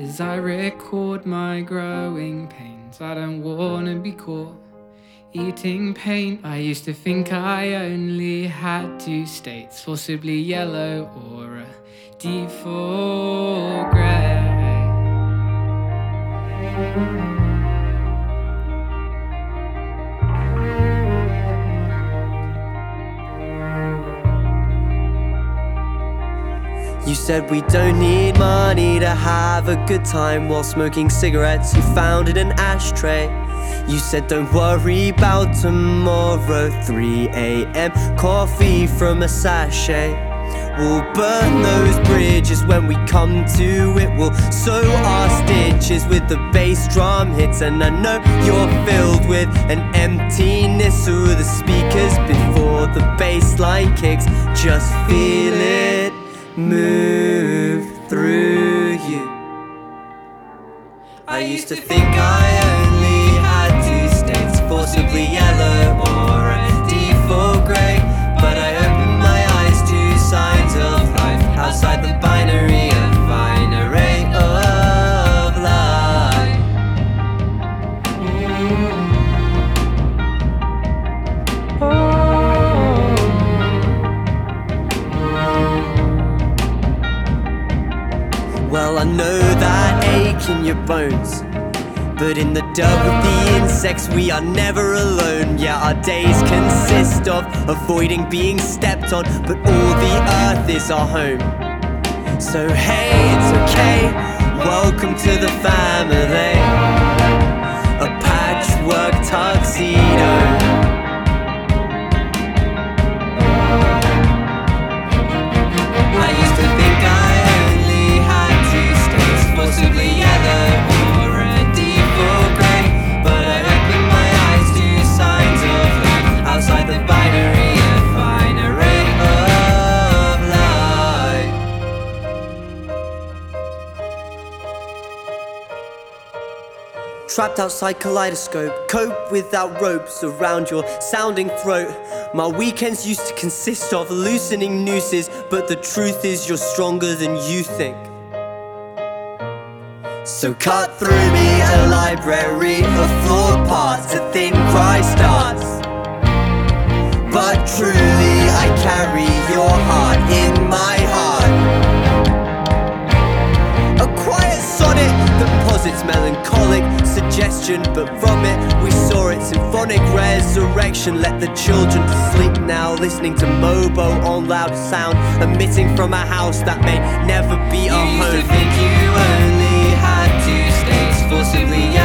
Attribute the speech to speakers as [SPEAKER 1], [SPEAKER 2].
[SPEAKER 1] as I record my growing pains. I don't wanna be caught eating paint. I used to think I only had two states, forcibly yellow or a default grey.
[SPEAKER 2] You said we don't need money to have a good time while smoking cigarettes you found in an ashtray. You said don't worry about tomorrow, 3 a.m. coffee from a sachet. We'll burn those bridges when we come to it. We'll sew our stitches with the bass drum hits. And I know you're filled with an emptiness through the speakers before the bass line kicks. Just feel it move through you. I used to think I only had two states, forcibly yellow or a default grey. But I opened my eyes to signs of life outside the binary, a fine array of life. Well, I know that ache in your bones, but in the dirt with the insects we are never alone. Yeah, our days consist of avoiding being stepped on, but all the earth is our home. So hey, it's okay, welcome to the family. A patchwork tuxedo. Possibly yellow or a default grey, but I opened my eyes to signs of life outside the binary, a fine array of life. Trapped outside kaleidoscope, cope without ropes around your sounding throat. My weekends used to consist of loosening nooses, but the truth is you're stronger than you think. So cut through me a library of flawed parts, a thin cry starts. But truly I carry your heart in my heart. A quiet sonnet that posits melancholic suggestion, but from it we saw its symphonic resurrection. Let the children sleep now, listening to Mobo on loud sound, emitting from a house that may never be a home. You used to think you only had two states, forcibly